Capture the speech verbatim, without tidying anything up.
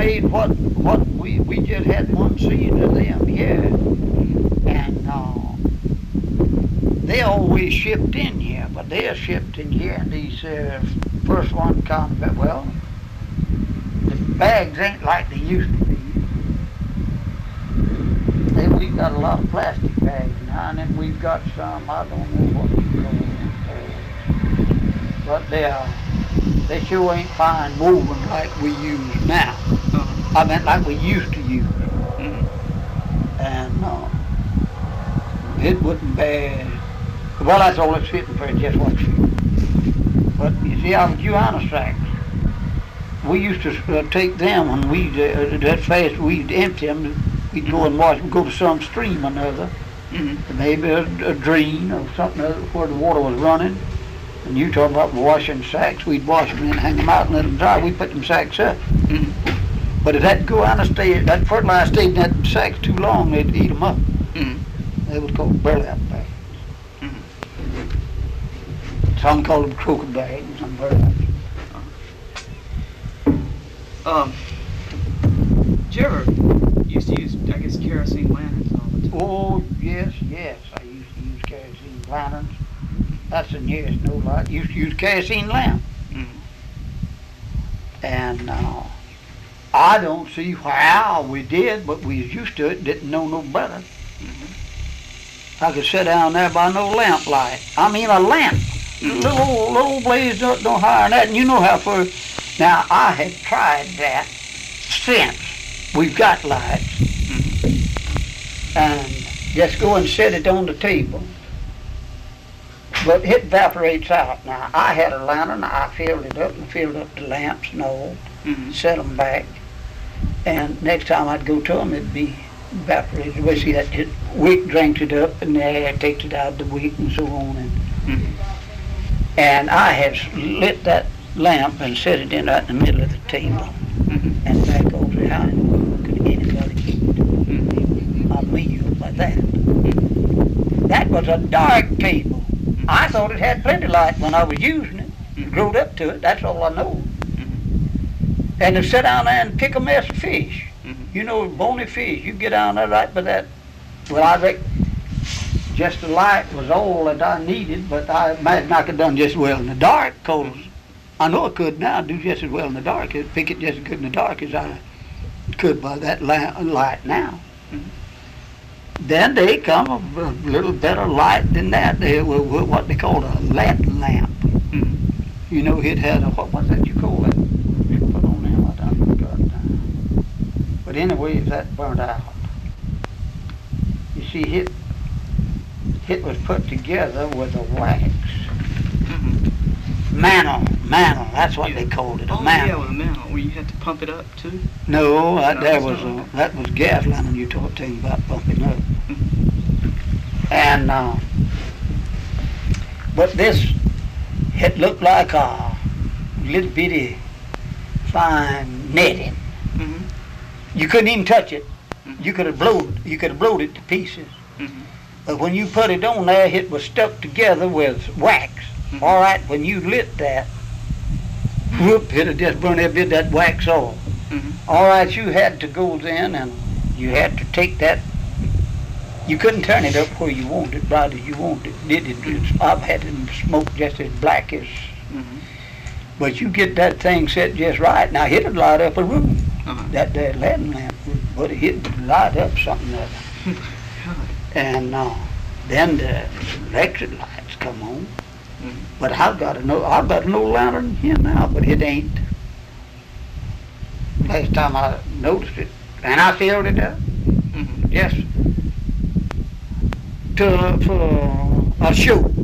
made what what we we just had one seed of them here, and uh, they always shipped in here, but they're shipped in here, and these uh, first one come, well, the bags ain't like they used to be. They, we've got a lot of plastic bags now, and then we've got some, I don't know what you call them, but they are, they sure ain't fine woven like we use now. Uh-huh. I meant like we used to use. Mm-hmm. And uh, it wouldn't be, well, that's all it's fitting for, just what's fitting. But you see, our Johanna sacks, we used to uh, take them when we, uh, that fast we'd empty them, we'd go and wash, go to some stream or another, Mm-hmm. maybe a, a drain or something other where the water was running. And you talk about washing sacks, we'd wash them and hang them out and let them dry. We'd put them sacks up. Mm-hmm. But if that Johanna stayed, that fertilizer stayed in that sacks too long, they'd eat them up. Mm-hmm. They was called burlap bags. Mm-hmm. Some call them croaker bags and some burlap. Um, did you ever used to use, I guess, kerosene lanterns all the time? Oh, yes, yes. I used to use kerosene lanterns. That's the nearest no light. Used to use kerosene lamp. Mm-hmm. And uh, I don't see how we did, but we was used to it, didn't know no better. Mm-hmm. I could sit down there by no lamp light. I mean a lamp. Mm-hmm. Little, little blaze don't, don't higher than that. And you know how far. Now, I had tried that since we've got lights. Mm-hmm. And just go and set it on the table. But it evaporates out. Now, I had a lantern. I filled it up and filled up the lamps and all. Mm-hmm. Set them back. And next time I'd go to them, it'd be evaporated. Well, see, that it, wick drinks it up and the air takes it out of the wick and so on. And, Mm-hmm. and I had lit that lamp and set it in right in the middle of the table. Mm-hmm. And back over behind could anybody eat Mm-hmm. a meal like that. Mm-hmm. That was a dark table. I thought it had plenty of light when I was using it. Mm-hmm. Growed up to it, that's all I know. Mm-hmm. And to sit down there and pick a mess of fish. Mm-hmm. You know, bony fish, you get down there right by that. Well, I reckon just the light was all that I needed, but I imagine I could have done just as well in the dark, because I know I could now do just as well in the dark. I'd pick it just as good in the dark as I could by that light now. Mm-hmm. Then they come a, a little better light than that. They were what they called a Latin lamp. Mm-hmm. You know, it had a, what was that you call that? Put on there, I done forgot now. But anyway, that burnt out. You see, it, it was put together with a wax. Mm-hmm. Mantle, mantle, that's what they called it, a Oh, mantle. yeah, with a mantle, where you had to pump it up, too? No, that, No, there that's was not a, that was gas line you talked to him about pumping up. Mm-hmm. And, uh, but this, it looked like a little bitty fine netting. Mm-hmm. You couldn't even touch it. Mm-hmm. You could have blowed, you could have blowed it to pieces. Mm-hmm. But when you put it on there, it was stuck together with wax. Mm-hmm. All right, when you lit that, whoop, it'd just burn every bit of that wax off. Mm-hmm. All right, you had to go then and you had to take that. You couldn't turn it up where you wanted, right as you wanted. Did it? it I've had it smoke just as black as. Mm-hmm. But you get that thing set just right. Now it'd light up a room. Uh-huh. That that Latin lamp would, but it would light up something other. And uh, then the electric lights come on. Mm-hmm. But I've got a no, I've got no lantern here now, but it ain't. Last time I noticed it, and I filled it up. Mm-hmm. Yes. To for a show.